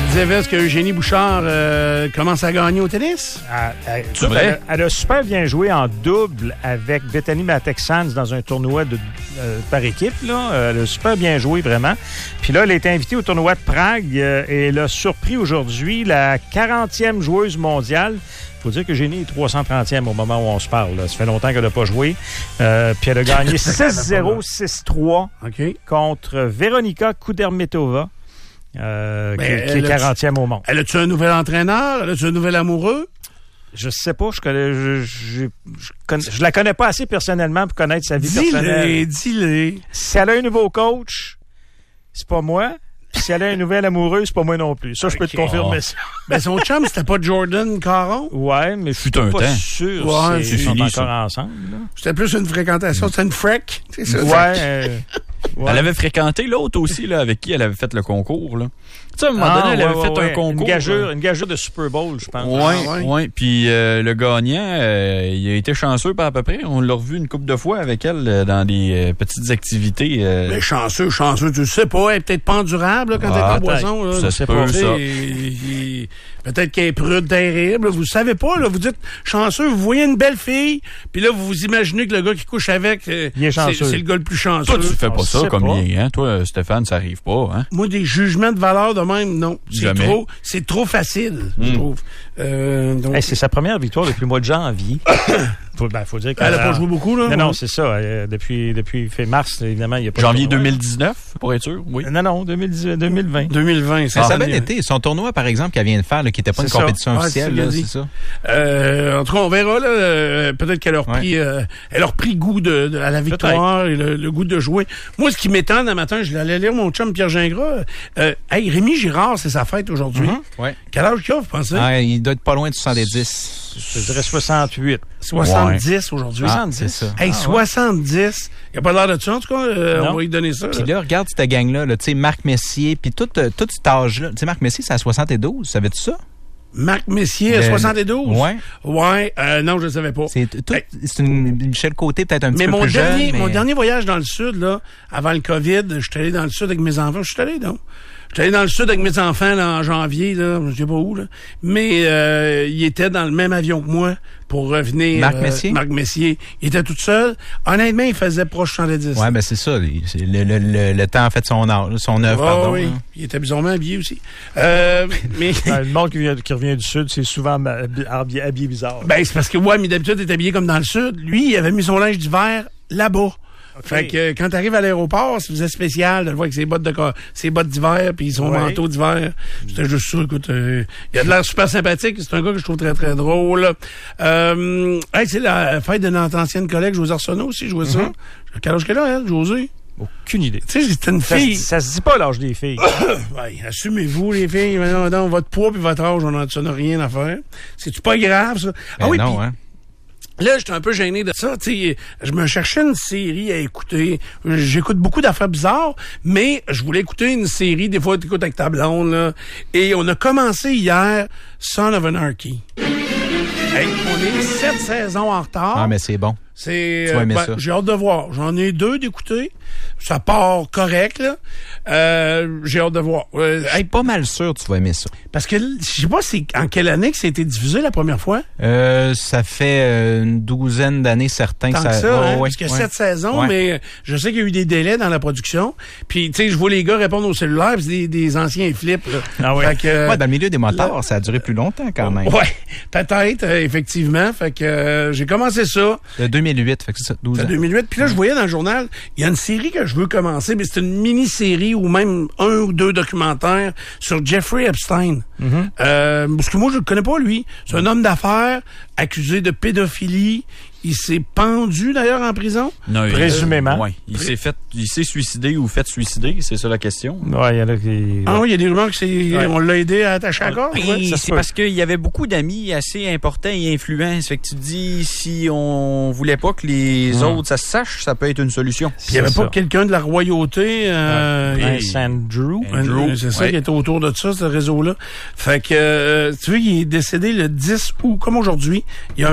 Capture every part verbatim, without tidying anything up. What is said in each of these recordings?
disais, est-ce que Eugénie Bouchard euh, commence à gagner au tennis? Ah, elle, elle, elle, elle a super bien joué en double avec Bethany Mattek-Sands dans un tournoi de, euh, par équipe. Là. Elle a super bien joué, vraiment. Puis là, elle a été invitée au tournoi de Prague euh, et elle a surpris aujourd'hui la quarantième joueuse mondiale. Il faut dire que Eugénie est trois cent trentième au moment où on se parle. Là. Ça fait longtemps qu'elle n'a pas joué. Euh, puis elle a gagné six zéro, six trois okay. contre Veronika Kudermetova, euh, qui, qui est quarantième au monde. Elle a-tu un nouvel entraîneur? Elle a-tu un nouvel amoureux? Je sais pas. Je connais, je, je, je, connais, je la connais pas assez personnellement pour connaître sa vie dis-le, personnelle. Dis-le. Si elle a un nouveau coach, c'est pas moi. Puis si elle a un nouvel amoureux, c'est pas moi non plus. Ça, je peux okay. te confirmer oh. ça. Ben, son chum, c'était pas Jordan Caron? Ouais, mais je suis pas temps. sûr ouais, c'est, ils sont encore ça. ensemble. Là. C'était plus une fréquentation. C'était une frec. C'est ça. Ouais. Euh, ouais. Elle avait fréquenté l'autre aussi, là, avec qui elle avait fait le concours, là. Tu sais, à un moment ah, donné, elle ouais, avait ouais, fait ouais. un concours. Une gageure, une gageure de Super Bowl, je pense. Oui, ah, ouais. ouais. Puis euh, le gagnant, euh, il a été chanceux par à peu près. On l'a revu une couple de fois avec elle euh, dans des euh, petites activités. Euh... Mais chanceux, chanceux, tu le sais pas. Elle est peut-être pas endurable là, quand ah, elle est en boisson. Là. Ça se peut, ça. Il, il, peut-être qu'elle est prude, terrible. Vous savez pas, là. Vous dites chanceux, vous voyez une belle fille, puis là, vous vous imaginez que le gars qui couche avec, euh, il est chanceux. C'est, c'est le gars le plus chanceux. Toi, tu fais pas On ça comme pas. il est, hein? Toi, Stéphane, ça arrive pas, hein? Moi, des jugements de valeur de même, non. C'est Jamais. trop, c'est trop facile, mmh. je trouve. Euh, donc... hey, c'est sa première victoire depuis le mois de janvier. faut, ben, faut dire qu'elle elle a pas joué beaucoup, là. Non, non, c'est ça. Euh, depuis, depuis fait mars, évidemment, il y a pas janvier de deux mille dix-neuf, pour être sûr, oui. Non, non, deux mille dix, deux mille vingt. deux mille vingt, c'est ah, ça. Ça a bien été. Son tournoi, par exemple, qu'elle vient de faire, là, qui n'était pas c'est une compétition ça. officielle, ah, là, c'est, c'est ça. Euh, en tout cas, on verra, là. Euh, peut-être qu'elle a repris, ouais. euh, elle a repris goût de, de, à la victoire peut-être. et le, le goût de jouer. Moi, ce qui m'étonne, un matin, je l'allais lire mon chum Pierre Gingras. Euh, hey, Rémi Girard, c'est sa fête aujourd'hui. Mm-hmm. Ouais. Quel âge qu'il a, vous pensez? Ah, il doit être pas loin de soixante-dix. Je dirais soixante-huit. soixante-dix ouais. aujourd'hui. Ah, c'est ça. Hey, ah, soixante-dix. Il a pas l'air de ça, en tout cas. Euh, on va lui donner ça. Puis là, là regarde cette gang-là, là, tu sais, Marc Messier, puis tout, tout cet âge-là. Tu sais, Marc Messier, c'est à soixante-douze. Savais-tu ça? Marc Messier, à soixante-douze? Ouais. Ouais, euh, non, je ne savais pas. C'est, tout, hey. c'est une Michel Côté, peut-être un petit mais peu mon plus dernier, jeune. Mais mon dernier voyage dans le Sud, là, avant le COVID, je suis allé dans le Sud avec mes enfants. Je suis allé, non? Je suis allé dans le Sud avec mes enfants là, en janvier, là, je sais pas où, là. Mais euh, il était dans le même avion que moi pour revenir. Marc euh, Messier? Marc Messier. Il était tout seul. Honnêtement, il faisait proche soixante-dix. Ouais, ben c'est ça. Le, le, le, le temps a fait son âge, son œuvre, oh, pardon. Oui, hein. Il était bizarrement habillé aussi. Euh, mais le monde qui, vient, qui revient du Sud, c'est souvent habillé, habillé bizarre. Ben, c'est parce que, ouais, mais d'habitude, il est habillé comme dans le Sud. Lui, il avait mis son linge d'hiver là-bas. Okay. Fait que euh, quand t'arrives à l'aéroport, ça faisait spécial de le voir avec ses bottes de ses bottes d'hiver puis son ouais. manteau d'hiver. C'était juste ça, écoute. Euh, il a de l'air super sympathique. C'est un gars que je trouve très, très drôle. Euh, hey, c'est la fête de notre ancienne collègue Josée Arsenault aussi, je vois mm-hmm. ça. Quel âge qu'elle a, elle, Josée? Aucune idée. Tu sais, c'est une ça, fille. Ça se dit pas l'âge des filles. Ouais, assumez-vous, les filles. Maintenant, maintenant, votre poids puis votre âge, on n'en a rien à faire. C'est-tu pas grave, ça? Ben ah oui, non, pis, hein. Là, j'étais un peu gêné de ça. T'sais, je me cherchais une série à écouter. J'écoute beaucoup d'affaires bizarres, mais je voulais écouter une série. Des fois, tu écoutes avec ta blonde, là. Et on a commencé hier Son of Anarchy. Hey, on est sept saisons en retard. Ah, mais c'est bon. C'est, tu vas aimer ben, ça. J'ai hâte de voir. J'en ai deux d'écouter. Ça part correct, là. Euh, j'ai hâte de voir. Euh, je suis hey, pas mal sûr que tu vas aimer ça. Parce que, je sais pas c'est en quelle année que ça a été diffusé la première fois? Euh, ça fait une douzaine d'années certains Tant que ça... que ça, oh, hein? ouais, Parce que ouais. sept saisons, ouais. mais je sais qu'il y a eu des délais dans la production. Puis, tu sais, je vois les gars répondre au cellulaire, puis c'est des, des anciens flips, là. Ah ouais. Fait que, ouais, dans le milieu des motards, là, ça a duré plus longtemps quand même. Ouais, peut-être, euh, effectivement. Fait que euh, j'ai commencé ça. De deux mille huit, fait que c'est ça, douze ans. deux mille huit. Puis là, je voyais dans le journal, il y a une série que je veux commencer, mais c'est une mini-série ou même un ou deux documentaires sur Jeffrey Epstein. Mm-hmm. Euh, parce que moi, je le connais pas, lui. C'est un homme d'affaires accusé de pédophilie. Il s'est pendu, d'ailleurs, en prison. Non, présumément. Euh, ouais. Il s'est fait, il s'est suicidé ou fait suicider, c'est ça la question. Ouais, il y en a qui... Ah oui, il y a des rumeurs que c'est, ouais. on l'a aidé à attacher la corde. Ouais, ça c'est parce qu'il y avait beaucoup d'amis assez importants et influents. Fait que tu te dis, si on voulait pas que les mmh. autres, ça se sache, ça peut être une solution. Puis il y avait pas quelqu'un de la royauté. Euh, ouais, Prince Andrew. Andrew. C'est ça ouais. qui était autour de ça, ce réseau-là. Fait que, euh, tu vois, il est décédé le dix août, comme aujourd'hui, il y a un an.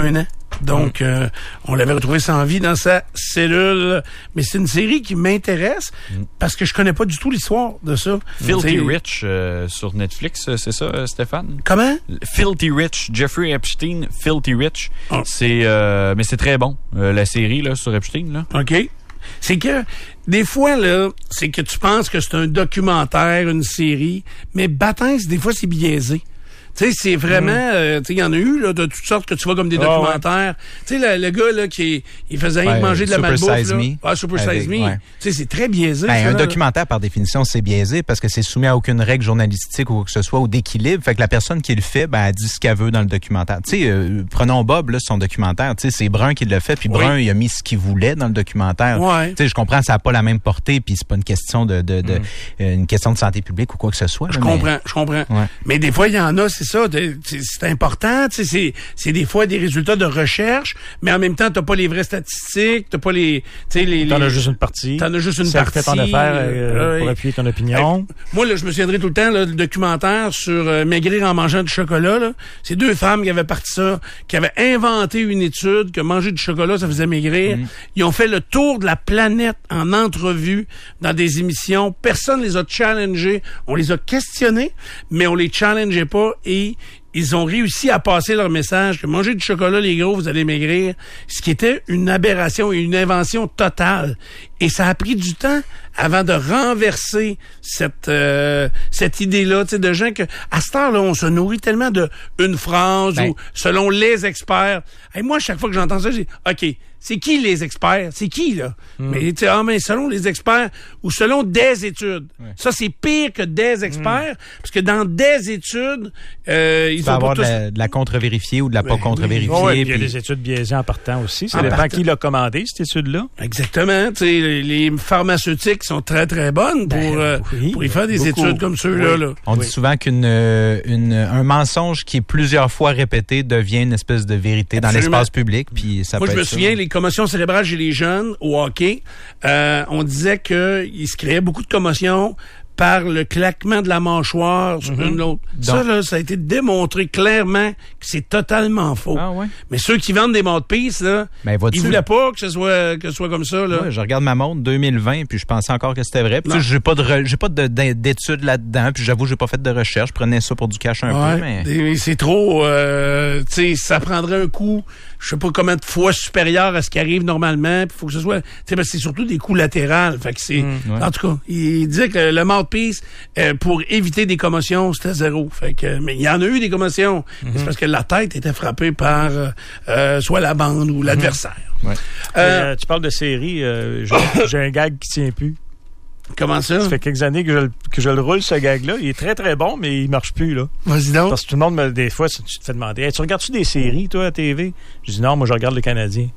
Donc, euh, on l'avait retrouvé sans vie dans sa cellule. Mais c'est une série qui m'intéresse mm. parce que je connais pas du tout l'histoire de ça. Filthy Rich euh, sur Netflix, c'est ça, euh, Stéphane? Comment? Filthy Rich, Jeffrey Epstein, Filthy Rich. Oh. C'est, euh, mais c'est très bon, euh, la série là sur Epstein. Là. OK. C'est que, des fois, là, c'est que tu penses que c'est un documentaire, une série, mais baptême, des fois, c'est biaisé. Tu sais, c'est vraiment... Mm. Euh, tu sais, il y en a eu là, de toutes sortes que tu vois comme des oh, documentaires. Ouais. Tu sais, le, le gars là qui il faisait rien ouais, manger de la malbouffe. Là. Ah, Super Size Me. Ouais. Tu sais, c'est très biaisé. Ben, ça, un là. documentaire, par définition, c'est biaisé parce que c'est soumis à aucune règle journalistique ou quoi que ce soit ou d'équilibre. Fait que la personne qui le fait, ben, elle dit ce qu'elle veut dans le documentaire. Tu sais, euh, prenons Bob, là, son documentaire. Tu sais, c'est Brun qui l'a fait, puis Brun, oui. il a mis ce qu'il voulait dans le documentaire. Ouais. Tu sais, je comprends, ça n'a pas la même portée, puis c'est pas une question de, de, de mm. euh, une question de santé publique ou quoi que ce soit. Je là, comprends, mais... je comprends. Ouais. Mais des fois, il y en a, c'est ça. C'est important, tu sais, c'est, c'est des fois des résultats de recherche, mais en même temps, t'as pas les vraies statistiques, t'as pas les, tu sais, les, T'en les, as juste une partie. T'en as juste une ça partie. Ça fait ton affaire euh, pour appuyer ton opinion. Euh, moi, là, je me souviendrai tout le temps, là, le documentaire sur euh, maigrir en mangeant du chocolat, là. C'est deux femmes qui avaient parti ça, qui avaient inventé une étude que manger du chocolat, ça faisait maigrir. Mm. Ils ont fait le tour de la planète en entrevue, dans des émissions. Personne les a challengés. On les a questionnés, mais on les challengeait pas et ils ont réussi à passer leur message que manger du chocolat, les gros, vous allez maigrir, ce qui était une aberration et une invention totale. Et ça a pris du temps avant de renverser cette euh, cette idée-là, tu sais, de gens que à cette heure-là, on se nourrit tellement de une phrase ben. ou selon les experts. Et moi, chaque fois que j'entends ça, je dis OK, c'est qui les experts? C'est qui, là? Mm. Mais tu sais, ah, mais selon les experts ou selon des études. Ouais. Ça, c'est pire que des experts, mm. parce que dans des études, euh, ils ont avoir tous... de, la, de la contre-vérifiée ou de la pas ouais, contre-vérifiée. Oui, puis il y a des études biaisées en partant aussi. Ça en dépend partant. Qui l'a commandé, cette étude-là. Exactement. Tu sais, les, les pharmaceutiques sont très, très bonnes pour, ben, euh, oui, pour y faire des beaucoup. études comme ceux-là. Oui. Là. On oui. dit souvent qu'une une, un mensonge qui est plusieurs fois répété devient une espèce de vérité Absolument. Dans l'espace public. Puis ça Moi, peut je me être souviens, ça. les commotions cérébrales chez les jeunes au hockey, euh, on disait qu'il se créait beaucoup de commotions par le claquement de la mâchoire sur mm-hmm. une autre. Ça, là, ça a été démontré clairement que c'est totalement faux. Ah, ouais. Mais ceux qui vendent des mouthpieces, là, ben, ils voulaient pas que ce soit, que ce soit comme ça, là. Ouais, je regarde ma montre deux mille vingt, puis je pensais encore que c'était vrai. Puis j'ai pas de, re, j'ai pas de, d'études là-dedans, puis j'avoue, j'ai pas fait de recherche. Je prenais ça pour du cash un ouais, peu, mais... C'est trop, euh, tu sais, ça prendrait un coup, je sais pas combien de fois supérieur à ce qui arrive normalement, puis faut que ce soit, tu sais, parce que c'est surtout des coups latérales. Fait que c'est, mm, ouais. en tout cas, il disait que le mouthpiece, euh, pour éviter des commotions, c'était zéro. Fait que, mais il y en a eu des commotions. Mm-hmm. C'est parce que la tête était frappée par, euh, euh, soit la bande ou l'adversaire. Mm-hmm. Ouais. Euh, euh, tu parles de série, euh, j'ai, j'ai un gag qui tient plus. Comment ça? Ça fait quelques années que je, que je le roule, ce gag-là. Il est très, très bon, mais il marche plus, là. Vas-y donc. Parce que tout le monde, me, des fois, tu te fais demander, hey, tu regardes-tu des séries, toi, à T V? Je dis non, moi, je regarde le Canadien.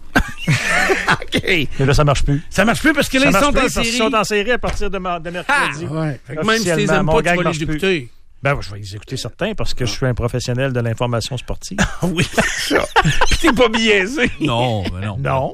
OK. Mais là, ça marche plus. Ça marche plus parce que là, ils sont en série. Ils sont en série à partir de, de mercredi. Ah, ouais. Fait que même si tu les aimes pas, tu vas les écouter. Ben, je vais les écouter certains parce que je suis un professionnel de l'information sportive. Oui, c'est ça. Puis t'es pas biaisé. Non, mais non. Non.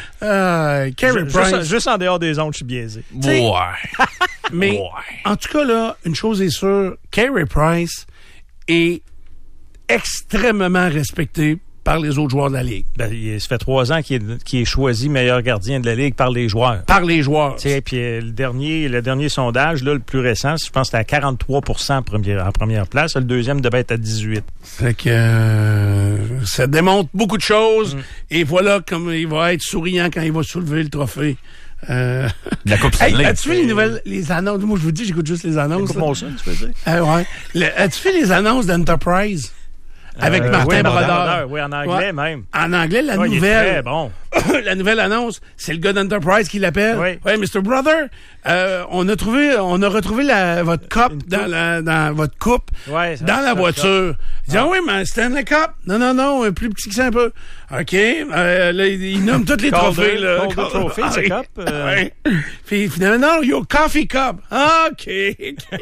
Euh, Carey Price. Juste, juste en dehors des ondes, je suis biaisé. Ouais. Mais, ouais. En tout cas, là, une chose est sûre, Carey Price est extrêmement respecté par les autres joueurs de la Ligue. Ben, il, ça fait trois ans qu'il est, qu'il est choisi meilleur gardien de la Ligue par les joueurs. Par les joueurs. Puis euh, le dernier le dernier sondage, là, le plus récent, je pense que c'était à quarante-trois pour cent en première, en première place. Le deuxième devait être à dix-huit. Fait que euh, ça démontre beaucoup de choses. Mm. Et voilà comme il va être souriant quand il va soulever le trophée. Euh... La Coupe hey, as-tu vu les nouvelles, les annonces? Moi, je vous dis, j'écoute juste les annonces. Mon son, tu peux dire? Euh, ouais. Le, as-tu vu les annonces d'Enterprise? Avec euh, Martin oui, Brodeur. Brodeur. Oui, en anglais ouais. même. En anglais, la ouais, nouvelle. Il est très bon. La nouvelle annonce, c'est le gars d'Enterprise qui l'appelle. Oui. Ouais, mister Brother, euh, on a trouvé, on a retrouvé la, votre coupe dans la, dans votre coupe, ouais, ça, dans la voiture. Il dit, ah. ah oui, mais Stanley Cup. Non, non, non, plus petit que ça un peu. OK. Euh, là, il, il nomme tous les trophées, là. Calder Trophy, ce cup. Euh... Ouais. Puis finalement, non, your coffee cup. Ah, OK. okay.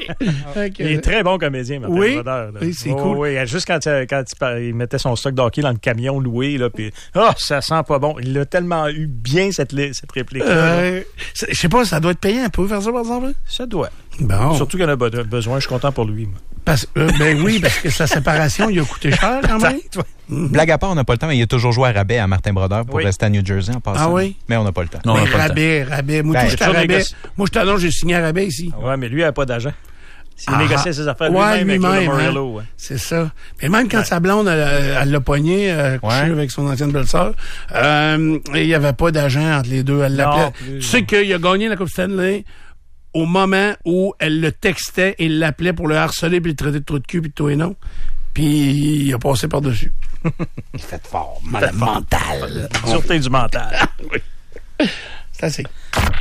Il est très bon comédien, Martin oui. Brodeur. Oui, c'est oh, cool. Oui, juste quand, quand il, il mettait son stock d'hockey dans le camion loué, là, puis oh, ça sent pas bon. Il a tellement eu bien cette, cette réplique. Euh, je sais pas, ça doit être payant un peu faire ça, par exemple? Ça doit. Bon. Surtout qu'il en a besoin. Je suis content pour lui, moi. Parce, euh, ben oui, parce que sa séparation, il a coûté cher quand même. Mm-hmm. Blague à part, on n'a pas le temps, mais il a toujours joué à rabais à Martin Brodeur pour oui. rester à New Jersey en passant. Ah oui? Mais on n'a pas le temps. Non, mais on a pas rabais, rabais. Moi, Ben, je suis à rabais. négocie. Moi, je t'annonce, j'ai signé à rabais ici. Oui, mais lui, il n'a pas d'agent. S'il Ah, négociait ses affaires ouais, lui-même, lui-même, avec le hein. Morello. Ouais. C'est ça. Mais même quand sa blonde, elle, elle l'a pogné, euh, couché Ouais. avec son ancienne belle-sœur, euh, il n'y avait pas d'agent entre les deux. Elle l'appelait. plus, Tu sais non. qu'il a gagné la Coupe Stanley au moment où elle le textait et l'appelait pour le harceler puis le traiter de trou de cul puis de tout et non. Puis il a passé par-dessus. Il fait fort. Mal mental. Sûreté du mental. C'est assez.